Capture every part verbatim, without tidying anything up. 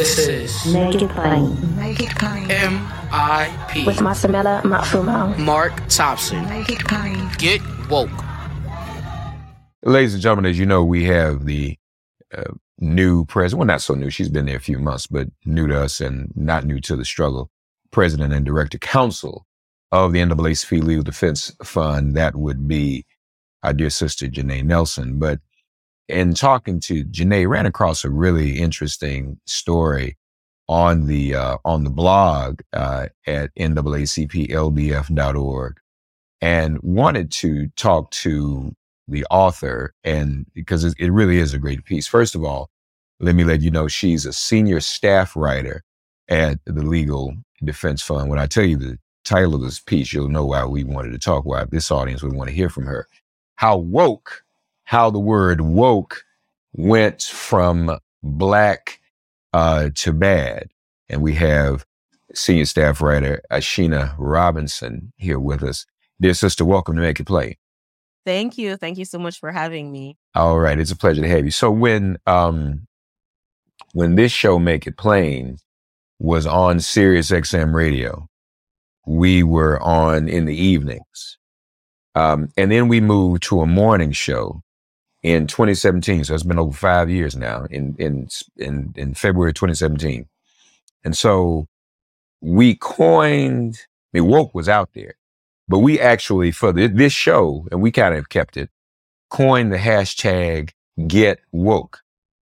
This is Make It Plain. Make It Plain. M I P With Masamela Matfumo. Mark Thompson. Make It Plain. Get woke. Ladies and gentlemen, as you know, we have the uh, new president. Well, not so new. She's been there a few months, but new to us and not new to the struggle. President and Director Counsel of the N double A C P Legal Defense Fund. That would be our dear sister, Janae Nelson. But in talking to Janae, ran across a really interesting story on the uh, on the blog uh, at N double A C P L B F dot org, and wanted to talk to the author, and because it really is a great piece. First of all, let me let you know she's a senior staff writer at the Legal Defense Fund. When I tell you the title of this piece, you'll know why we wanted to talk, why this audience would want to hear from her. How woke, how the word woke went from black uh, to bad. And we have senior staff writer Ashina Robinson here with us. Dear sister, welcome to Make It Plain. Thank you. Thank you so much for having me. All right. It's a pleasure to have you. So when um, when this show, Make It Plain, was on Sirius X M radio, we were on in the evenings. Um, and then we moved to a morning show in twenty seventeen. So it's been over five years now, in in in, in February twenty seventeen. And so we coined, I mean, woke was out there, but we actually, for the, this show, and we kind of kept it, coined the hashtag Get Woke.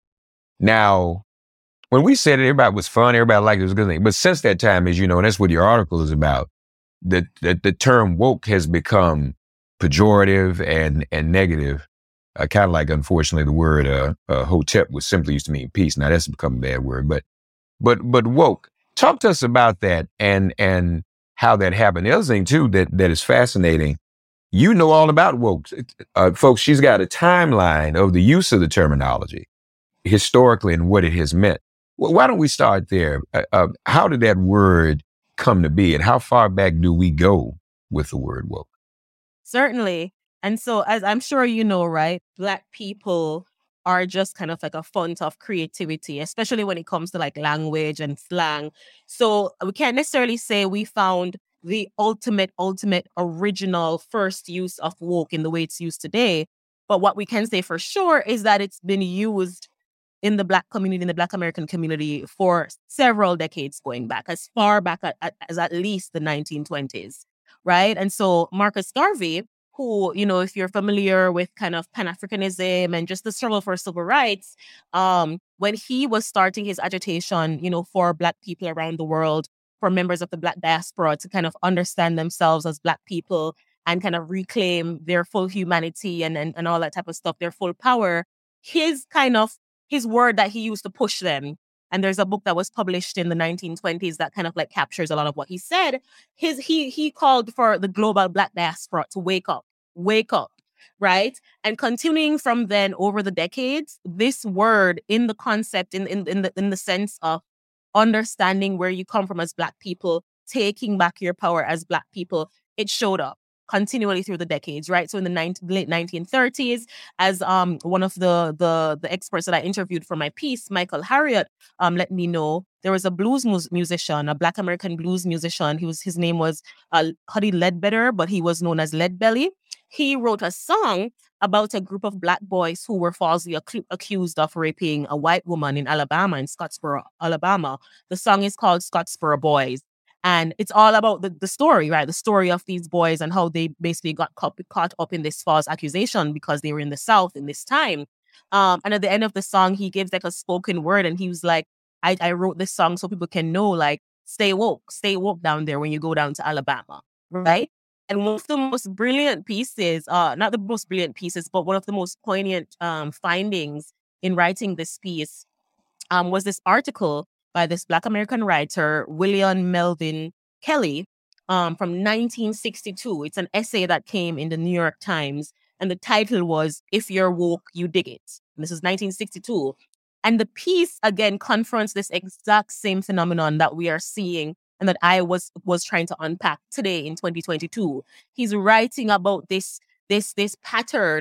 Now, when we said it, everybody was fun, everybody liked it, it was a good thing. But since that time, as you know, and that's what your article is about, the, the, the term woke has become pejorative and, and negative. Uh, kind of like, unfortunately, the word uh, uh, hotep was simply used to mean peace. Now that's become a bad word, but but but woke. Talk to us about that and and how that happened. The other thing too that that is fascinating, you know all about woke, uh, folks. She's got a timeline of the use of the terminology historically and what it has meant. Well, why don't we start there? Uh, uh, how did that word come to be, and how far back do we go with the word woke? Certainly. And so, as I'm sure you know, right, Black people are just kind of like a font of creativity, especially when it comes to like language and slang. So we can't necessarily say we found the ultimate, ultimate original first use of woke in the way it's used today. But what we can say for sure is that it's been used in the Black community, in the Black American community for several decades going back, as far back at, at, as at least the nineteen twenties, right? And so Marcus Garvey, who, you know, if you're familiar with kind of Pan-Africanism and just the struggle for civil rights, um, when he was starting his agitation, you know, for Black people around the world, for members of the Black diaspora to kind of understand themselves as Black people and kind of reclaim their full humanity and, and, and all that type of stuff, their full power, his kind of, his word that he used to push them. And there's a book that was published in the nineteen twenties that kind of like captures a lot of what he said. His he he called for the global Black diaspora to wake up, wake up, right? And continuing from then over the decades, this word in the concept, in in in the in the sense of understanding where you come from as Black people, taking back your power as Black people, it showed up continually through the decades, right? So in the nineteen, late nineteen thirties, as um one of the, the the experts that I interviewed for my piece, Michael Harriot, um let me know, there was a blues mu- musician, a Black American blues musician. He was his name was uh, Huddy Ledbetter, but he was known as Leadbelly. He wrote a song about a group of Black boys who were falsely ac- accused of raping a white woman in Alabama, in Scottsboro, Alabama. The song is called Scottsboro Boys. And it's all about the, the story, right? The story of these boys and how they basically got caught, caught up in this false accusation because they were in the South in this time. Um, and at the end of the song, he gives like a spoken word. And he was like, I, I wrote this song so people can know, like, stay woke, stay woke down there when you go down to Alabama, right? And one of the most brilliant pieces, uh, not the most brilliant pieces, but one of the most poignant um, findings in writing this piece um, was this article by this Black American writer, William Melvin Kelly, um, from nineteen sixty-two. It's an essay that came in the New York Times, and the title was, If You're Woke, You Dig It. And this is nineteen sixty-two. And the piece, again, confronts this exact same phenomenon that we are seeing and that I was was trying to unpack today in twenty twenty-two. He's writing about this, this, this pattern of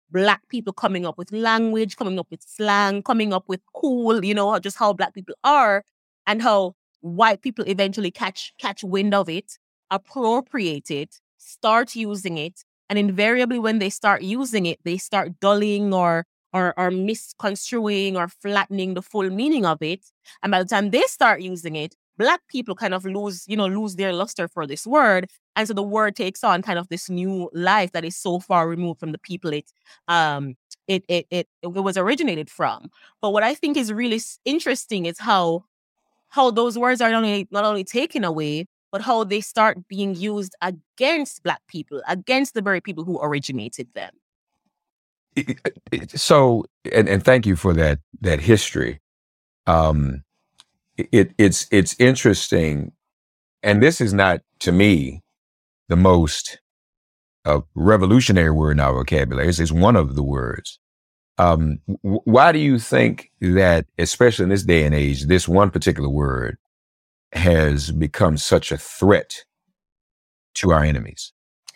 Black people coming up with language, coming up with slang, coming up with cool, you know, just how Black people are, and how white people eventually catch catch wind of it, appropriate it, start using it, and invariably when they start using it, they start dulling or or or misconstruing or flattening the full meaning of it. And by the time they start using it, Black people kind of lose, you know, lose their luster for this word. And so the word takes on kind of this new life that is so far removed from the people it um it it it, it was originated from. But what I think is really s- interesting is how how those words are not only not only taken away, but how they start being used against Black people, against the very people who originated them. It- it- So, and, and thank you for that that history. Um, it it's it's interesting, and this is not to me the most uh, revolutionary word in our vocabulary. It's, it's one of the words. Um, w- why do you think that, especially in this day and age, this one particular word has become such a threat to our enemies?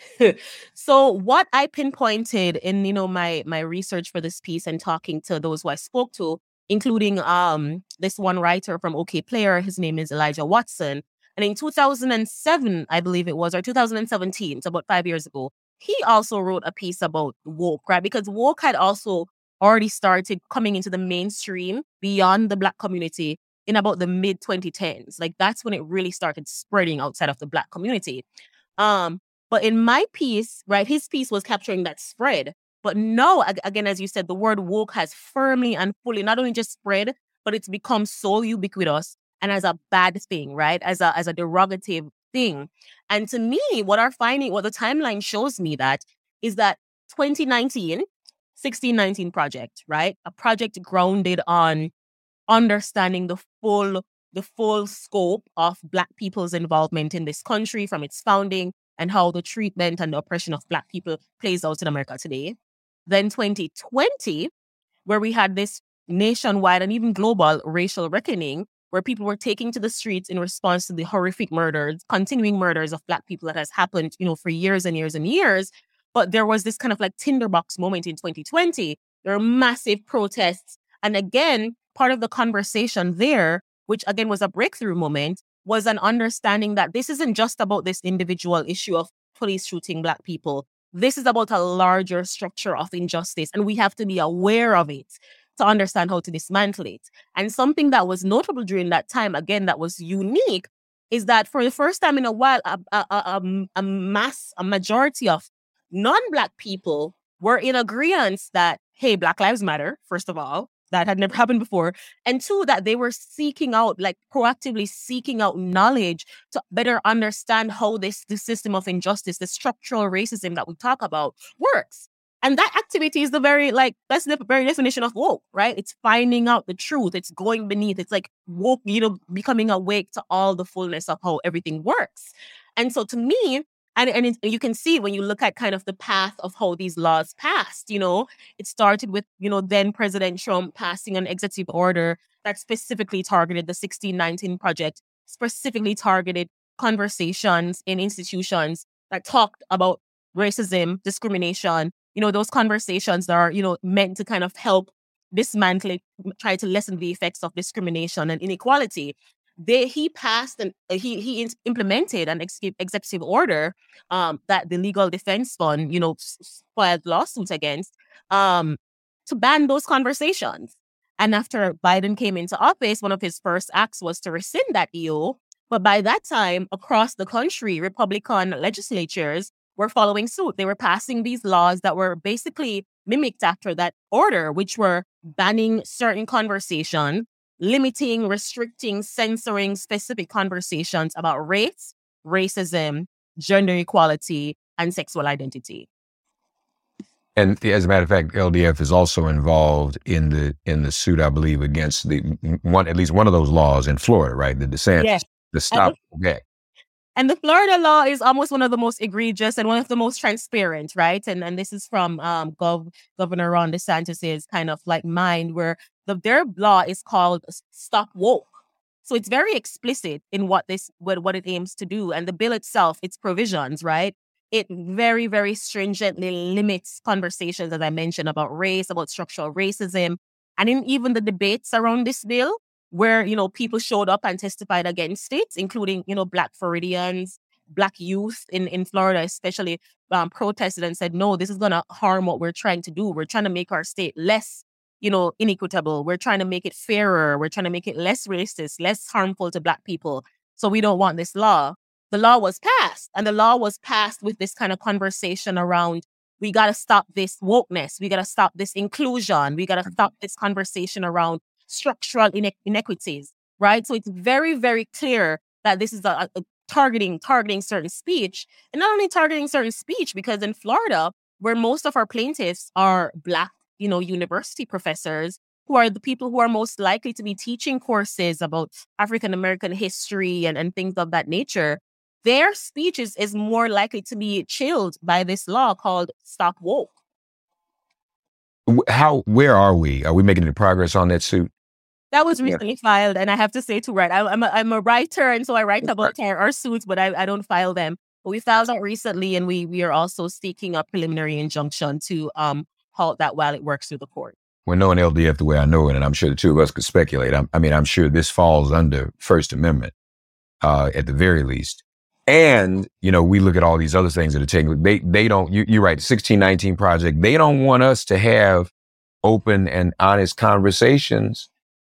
So what I pinpointed in, you know, my my research for this piece and talking to those who I spoke to, including um this one writer from OK Player, his name is Elijah Watson. And in two thousand seven, I believe it was, or two thousand seventeen, so about five years ago, he also wrote a piece about woke, right? Because woke had also already started coming into the mainstream beyond the Black community in about the mid twenty tens. Like that's when it really started spreading outside of the Black community. Um, but in my piece, right, his piece was capturing that spread. But no, ag- again, as you said, the word woke has firmly and fully not only just spread, but it's become so ubiquitous and as a bad thing, right? As a as a derogative thing. And to me, what our finding, what the timeline shows me that is that twenty nineteen, sixteen nineteen project, right? A project grounded on understanding the full the full scope of Black people's involvement in this country from its founding and how the treatment and the oppression of Black people plays out in America today. Then twenty twenty, where we had this nationwide and even global racial reckoning, where people were taking to the streets in response to the horrific murders, continuing murders of Black people that has happened, you know, for years and years and years. But there was this kind of like tinderbox moment in twenty twenty. There were massive protests. And again, part of the conversation there, which again was a breakthrough moment, was an understanding that this isn't just about this individual issue of police shooting Black people. This is about a larger structure of injustice, and we have to be aware of it to understand how to dismantle it. And something that was notable during that time, again, that was unique, is that for the first time in a while, a, a, a, a- a mass, a majority of non-Black people were in agreement that, hey, Black Lives Matter, first of all, that had never happened before. And two, that they were seeking out, like proactively seeking out knowledge to better understand how this, this system of injustice, the structural racism that we talk about works. And that activity is the very, like, that's the very definition of woke, right? It's finding out the truth. It's going beneath. It's like woke, you know, becoming awake to all the fullness of how everything works. And so to me, and, and it, you can see when you look at kind of the path of how these laws passed, you know, it started with, you know, then President Trump passing an executive order that specifically targeted the sixteen nineteen project, specifically targeted conversations in institutions that talked about racism, discrimination, you know, those conversations that are, you know, meant to kind of help dismantle it, try to lessen the effects of discrimination and inequality. They, he passed and uh, he he in- implemented an ex- executive order um, that the Legal Defense Fund, you know, s- s- filed lawsuits against um, to ban those conversations. And after Biden came into office, one of his first acts was to rescind that E O. But by that time, across the country, Republican legislatures were following suit. They were passing these laws that were basically mimicked after that order, which were banning certain conversation, limiting, restricting, censoring specific conversations about race, racism, gender equality, and sexual identity. And as a matter of fact, L D F is also involved in the in the suit, I believe, against the one at least one of those laws in Florida, right? The DeSantis, Yes. the Stop Okay. And the Florida law is almost one of the most egregious and one of the most transparent, right? And and this is from um Gov, Governor Ron DeSantis's kind of like mind, where the their law is called Stop Woke. So it's very explicit in what this what, what it aims to do. And the bill itself, its provisions, right? it very, very stringently limits conversations, as I mentioned, about race, about structural racism, and in even the debates around this bill, where, you know, people showed up and testified against it, including, you know, Black Floridians, Black youth in, in Florida, especially um, protested and said, no, this is going to harm what we're trying to do. We're trying to make our state less, you know, inequitable. We're trying to make it fairer. We're trying to make it less racist, less harmful to Black people. So we don't want this law. The law was passed, and the law was passed with this kind of conversation around, we got to stop this wokeness. We got to stop this inclusion. We got to stop this conversation around structural ine- inequities, right? So it's very, very clear that this is a, a targeting, targeting certain speech, and not only targeting certain speech, because in Florida, where most of our plaintiffs are Black, you know, university professors, who are the people who are most likely to be teaching courses about African-American history and, and things of that nature, their speech is, is more likely to be chilled by this law called Stop Woke. How, where are we? Are we making any progress on that suit? That was recently yeah. filed, and I have to say too, right, I, I'm, a, I'm a writer, and so I write about our, our suits, but I, I don't file them. But we filed that recently, and we we are also seeking a preliminary injunction to um halt that while it works through the court. Well, knowing L D F the way I know it, and I'm sure the two of us could speculate, I'm, I mean, I'm sure this falls under First Amendment, uh, at the very least. And, you know, we look at all these other things that are taking, they, they don't, you, you're right, sixteen nineteen Project, they don't want us to have open and honest conversations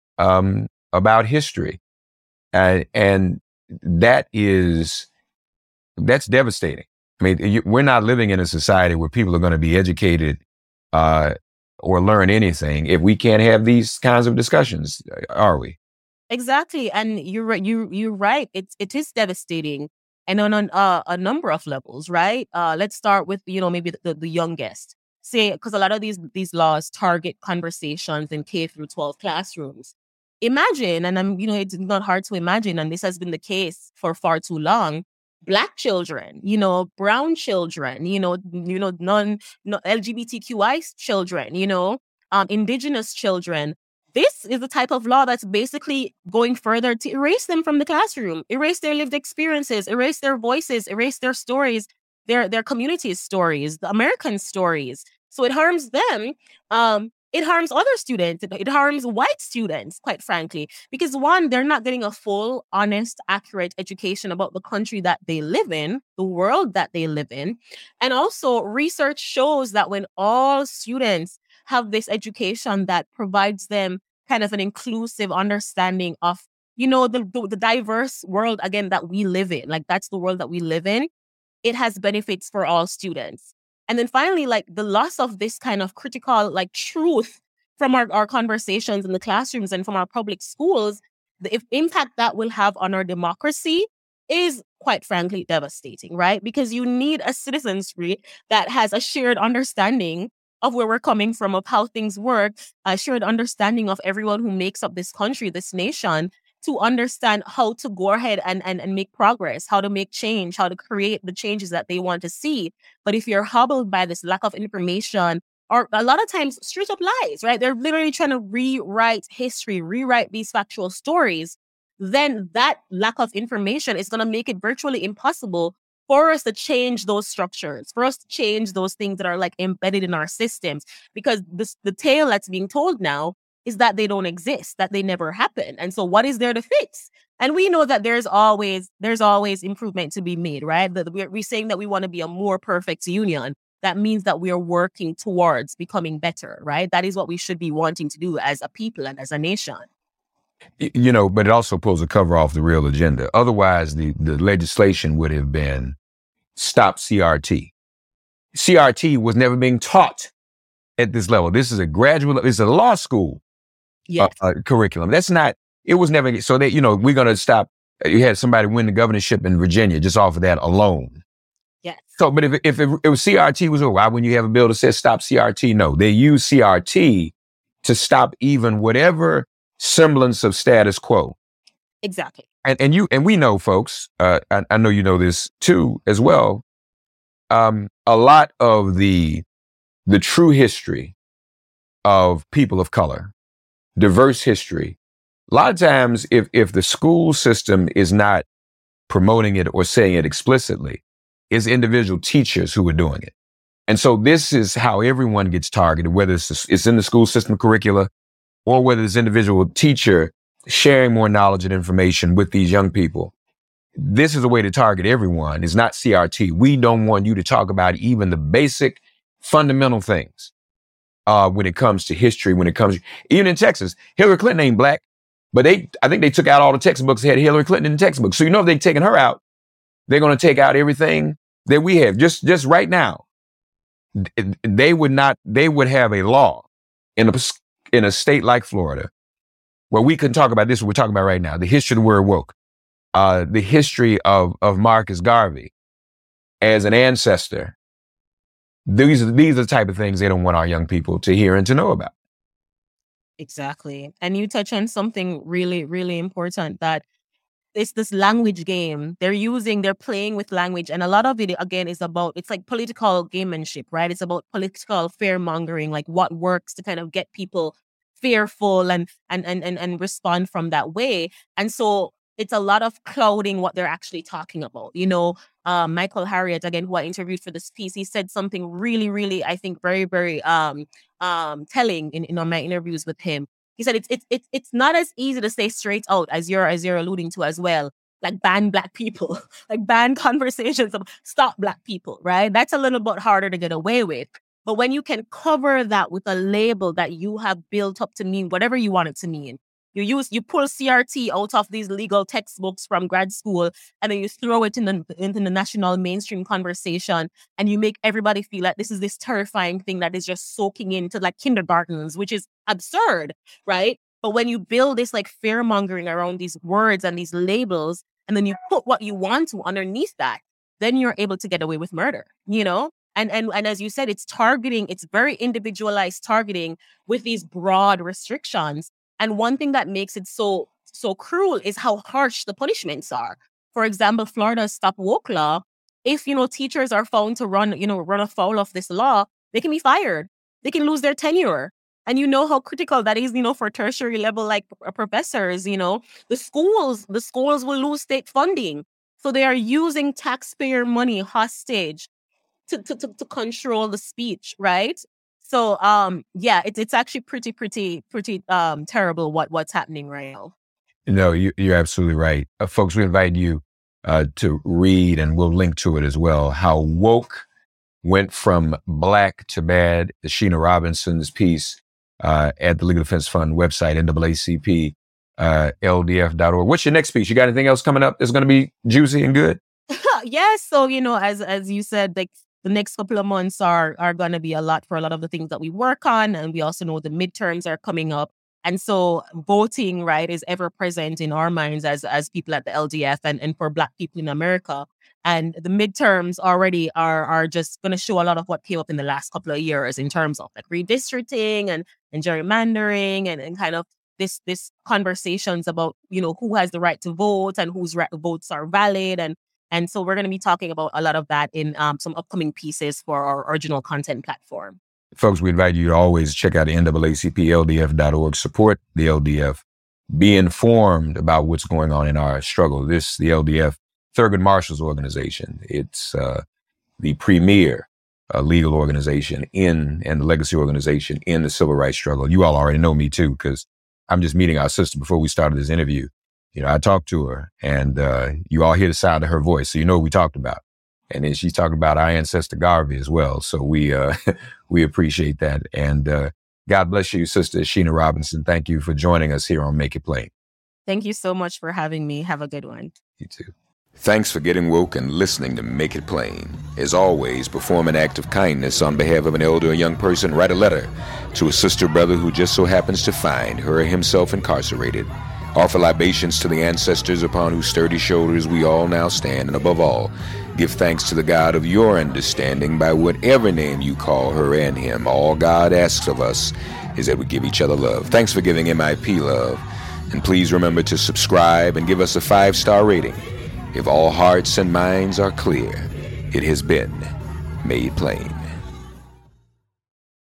um, about history. Uh, and that is, that's devastating. I mean, you, we're not living in a society where people are going to be educated uh, or learn anything if we can't have these kinds of discussions, are we? Exactly. And you're right. You, you're right. It's, it is devastating. And on, on uh, a number of levels, right? Uh, let's start with, you know, maybe the, the youngest. Say, because a lot of these these laws target conversations in K through twelve classrooms. Imagine, and I'm, you know, it's not hard to imagine, and this has been the case for far too long, Black children, you know, brown children, you know, you know, non, no, L G B T Q I children, you know, um, indigenous children. This is the type of law that's basically going further to erase them from the classroom, erase their lived experiences, erase their voices, erase their stories, their their community's stories, the American stories. So it harms them. Um, it harms other students. It, it harms white students, quite frankly, because one, they're not getting a full, honest, accurate education about the country that they live in, the world that they live in. And also research shows that when all students have this education that provides them kind of an inclusive understanding of, you know, the, the, the diverse world, again, that we live in, like that's the world that we live in, it has benefits for all students. And then finally, like the loss of this kind of critical, like truth from our, our conversations in the classrooms and from our public schools, the if impact that will have on our democracy is quite frankly devastating, right? Because you need a citizenry that has a shared understanding of where we're coming from, of how things work, a shared understanding of everyone who makes up this country, this nation, to understand how to go ahead and, and, and make progress, how to make change, how to create the changes that they want to see. But if you're hobbled by this lack of information, or a lot of times straight up lies, right? They're literally trying to rewrite history, rewrite these factual stories, then that lack of information is going to make it virtually impossible for us to change those structures, for us to change those things that are like embedded in our systems, because this, the tale that's being told now is that they don't exist, that they never happen. And so what is there to fix? And we know that there's always there's always improvement to be made, right? That we're, we're saying that we want to be a more perfect union. That means that we are working towards becoming better, right? That is what we should be wanting to do as a people and as a nation. You know, but it also pulls the cover off the real agenda. Otherwise, the, the legislation would have been stop C R T. C R T was never being taught at this level. This is a graduate, it's a law school yes. uh, uh, curriculum. That's not, it was never, so that, you know, we're going to stop. You had somebody win the governorship in Virginia just off of that alone. Yes. So, but if, if it, it was C R T was over, why wouldn't you have a bill that says stop C R T? No, they use C R T to stop even whatever semblance of status quo. Exactly. And and you and we know, folks, uh, I, I know you know this too as well. Um, a lot of the the true history of people of color, diverse history, a lot of times if if the school system is not promoting it or saying it explicitly, It's individual teachers who are doing it. And so this is how everyone gets targeted, whether it's, it's in the school system curricula or whether it's individual teacher sharing more knowledge and information with these young people. This is a way to target everyone. It's not C R T. We don't want you to talk about even the basic fundamental things uh, when it comes to history, when it comes, even in Texas, Hillary Clinton ain't black, but they, I think they took out all the textbooks that had Hillary Clinton in the textbooks. So you know if they've taken her out, they're going to take out everything that we have. Just, just right now, they would not, they would have a law in a, in a state like Florida where we can talk about this, what we're talking about right now, the history of the word woke, uh, the history of, of Marcus Garvey as an ancestor. These are, these are the type of things they don't want our young people to hear and to know about. Exactly. And you touch on something really, really important, that it's this language game. They're using, they're playing with language. And a lot of it, again, is about, it's like political gamemanship, right? It's about political fear mongering, like what works to kind of get people fearful and, and, and, and, and respond from that way. And so it's a lot of clouding what they're actually talking about. You know, uh, Michael Harriot, again, who I interviewed for this piece, he said something really, really, I think, very, very um, um, telling in, in on my interviews with him. He said it's it's it's it's not as easy to say straight out as you're as you're alluding to as well. Like ban black people, like ban conversations of stop black people, right? That's a little bit harder to get away with. But when you can cover that with a label that you have built up to mean whatever you want it to mean, you use you pull C R T out of these legal textbooks from grad school, and then you throw it in the into the national mainstream conversation, and you make everybody feel like this is this terrifying thing that is just soaking into like kindergartens, which is absurd, right? But when you build this like fear mongering around these words and these labels, and then you put what you want to underneath that, then you're able to get away with murder, you know? And and and as you said, it's targeting, it's very individualized targeting with these broad restrictions. And one thing that makes it so so cruel is how harsh the punishments are. For example, Florida's Stop Woke law, if, you know, teachers are found to run, you know, run afoul of this law, they can be fired. They can lose their tenure. And you know how critical that is, you know, for tertiary level, like uh, professors, you know, the schools, the schools will lose state funding. So they are using taxpayer money hostage to, to, to, to control the speech, right? So, um, yeah, it's it's actually pretty, pretty, pretty um, terrible what, what's happening right now. No, you, you're absolutely right. Uh, folks, we invite you uh, to read, and we'll link to it as well, how woke went from black to bad, the Sheena Robinson's piece uh, at the Legal Defense Fund website, N double A C P, uh, L D F dot org. What's your next piece? You got anything else coming up that's going to be juicy and good? Yes. So, you know, as as you said, like, the next couple of months are are going to be a lot for a lot of the things that we work on. And we also know the midterms are coming up. And so voting, right, is ever present in our minds as as people at the L D F and, and for Black people in America. And the midterms already are are just going to show a lot of what came up in the last couple of years in terms of like redistricting and, and gerrymandering and, and kind of this this conversations about, you know, who has the right to vote and whose right votes are valid. And And so we're going to be talking about a lot of that in um, some upcoming pieces for our original content platform. Folks, we invite you to always check out the N double A C P L D F dot org. Support the L D F. Be informed about what's going on in our struggle. This, the L D F, Thurgood Marshall's organization. It's uh, the premier uh, legal organization in, and the legacy organization in the civil rights struggle. You all already know me too, because I'm just meeting our sister before we started this interview. You know, I talked to her, and uh, you all hear the sound of her voice, so you know what we talked about. And then she's talking about our ancestor Garvey as well. So we uh, we appreciate that. And uh, God bless you, Sister Sheena Robinson. Thank you for joining us here on Make It Plain. Thank you so much for having me. Have a good one. You too. Thanks for getting woke and listening to Make It Plain. As always, perform an act of kindness on behalf of an elder or young person. Write a letter to a sister or brother who just so happens to find her or himself incarcerated. Offer libations to the ancestors upon whose sturdy shoulders we all now stand. And above all, give thanks to the God of your understanding by whatever name you call her and him. All God asks of us is that we give each other love. Thanks for giving M I P love. And please remember to subscribe and give us a five-star rating. If all hearts and minds are clear, it has been made plain.